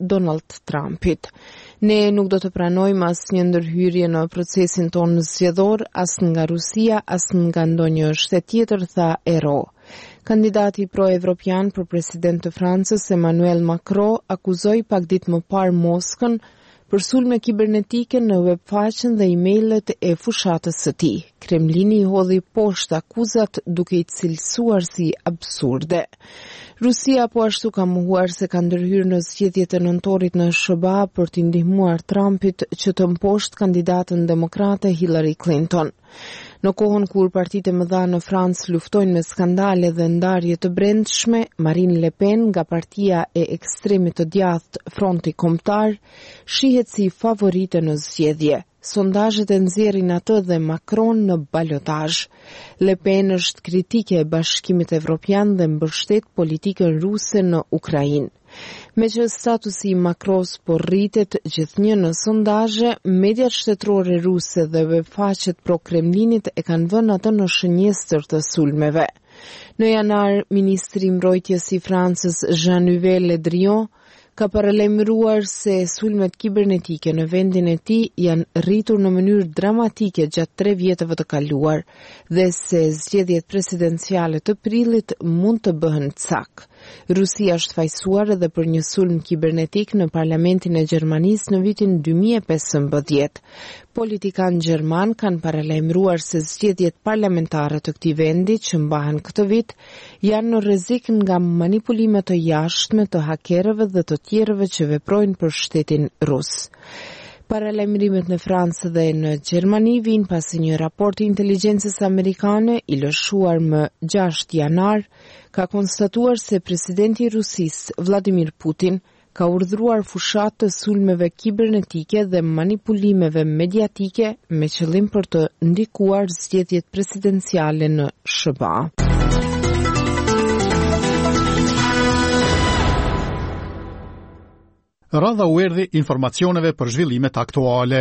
Donald Trumpit. Ne nuk do të pranojmë asnjë ndërhyrje në procesin tonë zgjedhor, as nga Rusia, as nga ndonjë shtet tjetër, tha Ero. Kandidati pro-evropian për president të Francës, Emmanuel Macron, akuzoi pak ditë më parë Moskën për sulme kibernetike në webfaqen dhe emailet e fushatës së tij. Kremlini i hodhi poshtë akuzat duke i cilësuar si absurde. Rusia po ashtu ka mohuar se ka ndërhyrë në zgjedhjet e nëntorit në SBA për t'i ndihmuar Trumpit që të mposhtë kandidatën demokrate Hillary Clinton. Në kohën kur partitë e mëdha në Francë luftojnë me skandale dhe ndarje të brendshme, Marine Le Pen nga partia e ekstremit të djathtë Fronti Kombëtar shihet si favorite në zgjedhje. Sondazhet e nxjerrin atë dhe Macron në balotazh. Le Pen është kritike e Bashkimit Evropian dhe mbështet politikën ruse në Ukrainë. Me që statusi i Macros po rritet gjithnjë në sondazhe, mediat shtetërore ruse dhe webfaqet pro-Kremlinit e kanë vënë atë në shënjestër të sulmeve. Në janar, ministri i mbrojtjes i Francës Jean-Yves Le Drian ka paralajmëruar se sulmet kibernetike në vendin e tij janë rritur në mënyrë dramatike gjatë 3 vjetëve të kaluar dhe se zgjedhjet presidenciale të prillit mund të bëhen cak. Rusia është fajsuar edhe për një sulm kibernetik në parlamentin e Gjermanisë në vitin 2015. Politikanë gjerman kanë paralajmëruar se zgjedhjet parlamentare të këtij vendi që mbahen këtë vit janë në rrezik nga manipulime të jashtme të hakerëve dhe të tjerëve që veprojnë për shtetin rus. Paralajmërimet në Francë dhe në Gjermani vijnë pasi një raport i inteligjencës amerikane i lëshuar më 6 janar ka konstatuar se presidenti i Rusisë Vladimir Putin ka urdhëruar fushat të sulmeve kibernetike dhe manipulimeve mediatike me qëllim për të ndikuar zgjedhjet presidenciale në SBA. Radha u erdhi informacioneve për zhvillimet aktuale.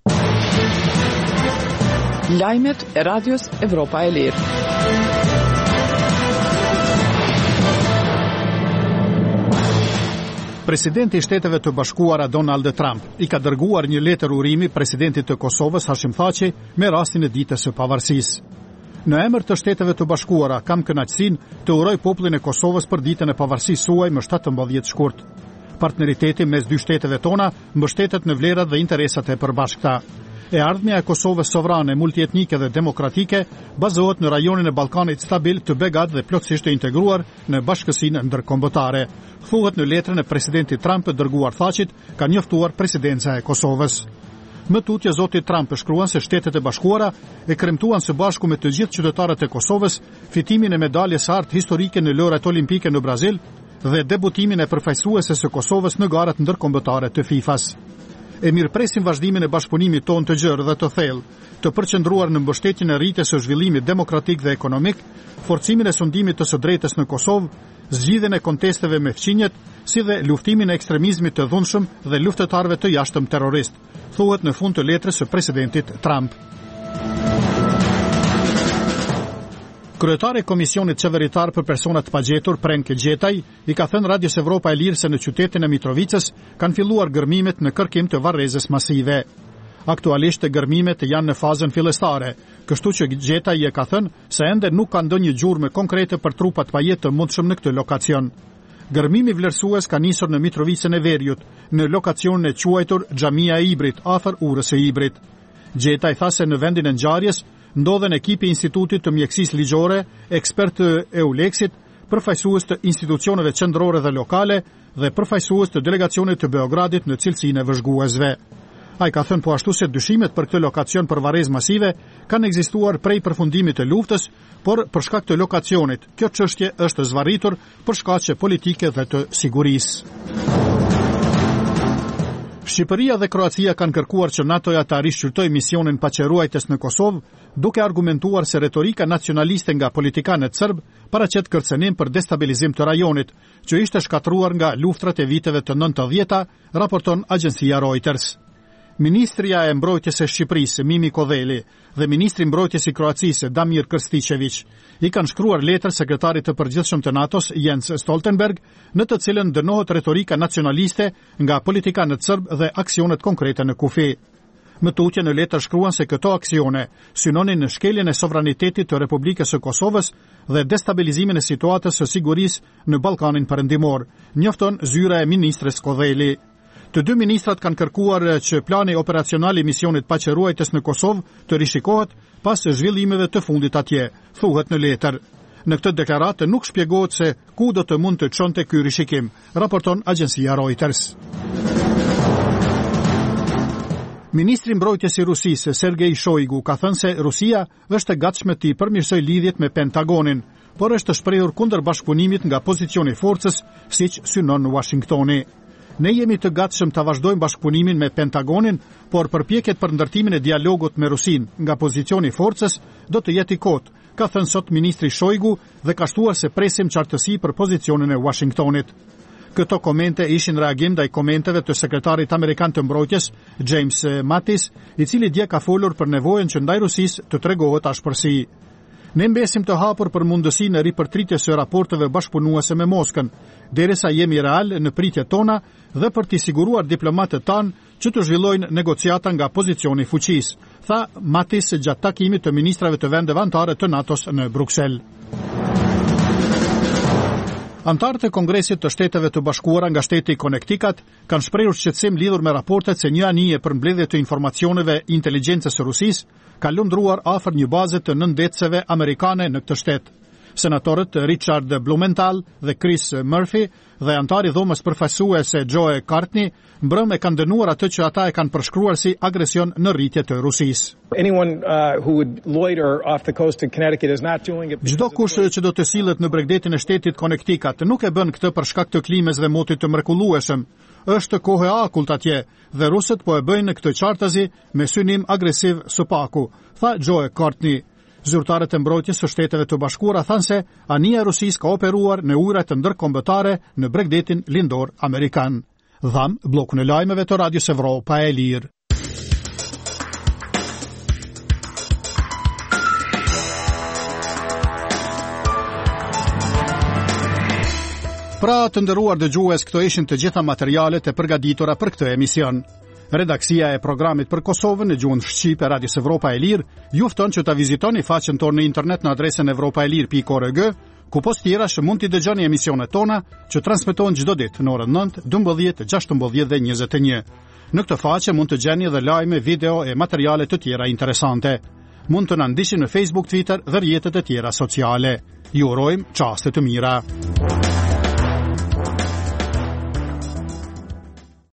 Lajmet e Radios Evropa e Lirë. Presidenti i Shteteve të Bashkuara Donald Trump i ka dërguar një letër urimi presidentit të Kosovës Hashim Thaçi me rastin e ditës së pavarësisë. Në emër të Shteteve të Bashkuara kam kënaqësinë të uroj popullin e Kosovës për ditën e pavarësisë suaj më 17 shkurt. Partneriteti mes dy shteteve tona mbështetet në vlerat dhe interesat e përbashkëta. E ardhmja e Kosovës sovrane, multietnike dhe demokratike bazohet në rajonin e Ballkanit stabil, të begat dhe plotësisht të integruar në bashkësinë ndërkombëtare. Thuhet në letrën e presidentit Trump dërguar Thaçit, ka njoftuar presidenca e Kosovës. Më tutje zoti Trump shkruan se Shtetet e Bashkuara e kremtuan së bashku me të gjithë qytetarët e Kosovës fitimin e medaljes së artë historike në lojrat olimpike në Brazil dhe debutimin e përfaqësuese së Kosovës në garat ndërkombëtare të FIFA-s. E mirëpresim vazhdimin e bashkëpunimit tonë të gjerë dhe të thellë, të përqendruar në mbështetjen e rritjes së zhvillimit demokratik dhe ekonomik, forcimin e sundimit të së drejtës në Kosovë, zgjidhjen e kontesteve me fqinjet, si dhe luftimin e ekstremizmit të dhunshëm dhe luftëtarëve të jashtëm terrorist, thuhet në fund të letrës së presidentit Trump. Kryetari i Komisionit Qeveritar për Persona të Pagjetur, Prenke Gjetaj, i ka thënë Radios Evropa e Lirë se në qytetin e Mitrovicës kanë filluar gërmimet në kërkim të varrezës masive. Aktualisht gërmimet janë në fazën fillestare, kështu që Gjetaj e ka thënë se ende nuk ka ndonjë gjurmë konkrete për trupat pajjet të mundshëm në këtë lokacion. Gërmimi vlerësues ka nisur në Mitrovicën e Verjut, në lokacionin e quajtur Xhamia e Ibrit, afër urës së Ibrit. Gjetaj tha se në vendin e ngjarjes ndodhen ekipi i Institutit të Mjekësisë Ligjore, ekspert të EULEX-it, përfaqësues të institucioneve qendrore dhe lokale dhe përfaqësues të delegacionit të Beogradit në cilësinë e vëzhguesve. Ai ka thënë po ashtu se dyshimet për këtë lokacion për varrezë masive kanë ekzistuar prej përfundimit të luftës, por për shkak të lokacionit, kjo çështje është zvarritur për shkaqe politike dhe të sigurisë. Shqipëria dhe Kroacia kanë kërkuar që NATO-ja të rishqyrtojë misionin paqeruajtës në Kosovë, duke argumentuar se retorika nacionaliste nga politikanët serb paraqet kërcënim për destabilizim të rajonit, që ishte shkatruar nga luftrat e viteve të 90-ta, raporton agjencia Reuters. Ministria e Mbrojtjes së Shqipërisë, Mimi Kodheli, dhe Ministri i Mbrojtjes i Kroacisë, Damir Krstičević, i kanë shkruar letër sekretarit të përgjithshëm të NATO-s, Jens Stoltenberg, në të cilën dënohet retorika nacionaliste nga politikanët serb dhe aksionet konkrete në kufi. Më tutje në letër shkruan se këto aksione synonin në shkeljen e sovranitetit të Republikës së Kosovës dhe destabilizimin e situatës së sigurisë në Ballkanin Perëndimor, njofton zyra e ministres Kodheli. Të dy ministrat kanë kërkuar që plani operacional i misionit paqëruajtës në Kosovë të rishikohet pas zhvillimeve të fundit atje, thuhet në letër. Në këtë deklaratë nuk shpjegohet se ku do të mund të çonte ky rishikim, raporton agjencia Reuters. Ministri i Mbrojtjes i Rusisë, Sergej Shoigu, ka thënë se Rusia është e gatshme të përmirësojë lidhjet me Pentagonin, por është shprehur kundër bashkëpunimit nga pozicioni i forcës, siç synon Washingtoni. Ne jemi të gatshëm të vazhdojmë bashkëpunimin me Pentagonin, por përpjekjet për ndërtimin e dialogut me Rusinë nga pozicioni i forcës do të jetë i kotë, ka thënë sot ministri Shoigu dhe ka shtuar se presim qartësi për pozicionin e Washingtonit. Këto komente ishin reagim ndaj komenteve të sekretarit amerikan të mbrojtjes, James Mattis, i cili dje ka folur për nevojën që ndaj Rusisë të tregohet ashpërsi. Ne mbesim të hapur për mundësinë e ripërtritjes së raporteve bashkëpunuese me Moskën, derisa jemi real në pritjet tona dhe për t'i siguruar diplomatët tanë që të zhvillojnë negociata nga pozicioni i fuqisë, tha Mattis gjatë takimit të ministrave të vendeve anëtare të NATO-s në Bruksel. Antarët e Kongresit të Shteteve të Bashkuara nga shteti Connecticut kanë shprehur shqetësim lidhur me raportet se një anije për mbledhje të informacioneve inteligjencës së Rusisë ka lundruar afër një baze të nëndetëseve amerikane në këtë shtet. Senatorët Richard Blumenthal dhe Chris Murphy dhe antari dhomës përfaqësuese Joe Courtney mbrëmë kanë dënuar atë që ata e kanë përshkruar si agresion në rritje të Rusisë. Çdo kush që do të sillet në bregdetin e shtetit Connecticut nuk e bën këtë për shkak të klimës dhe motit të mrekullueshëm. Është kohë e akullt atje dhe rusët po e bëjnë këtë qartëzi me synim agresiv së paku, tha Joe Courtney. Zyrtarët e mbrojtjes së Shteteve të Bashkuara thanë se anija e Rusisë ka operuar në ujrat të ndërkombëtare në bregdetin lindor amerikan. Dham bllokun e lajmeve të Radios Evropa e Lirë. Pra të nderuar dëgjues, këto ishin të gjitha materialet e përgatitura për këtë emision. Redaksia e programit për Kosovën në gjuhën shqipe Radios Evropa e Lirë ju fton që ta vizitoni faqen tonë në internet në adresën evropaelir.org, ku post tjera mund t'i dëgjoni emisionet tona që transmetohen çdo ditë në orën 9, 12, 16 dhe 21. Në këtë faqe mund të gjeni edhe lajme, video e materiale të tjera interesante. Mund të na ndiqni në Facebook, Twitter dhe rrjetet e tjera sociale. Ju urojmë çaste të mira.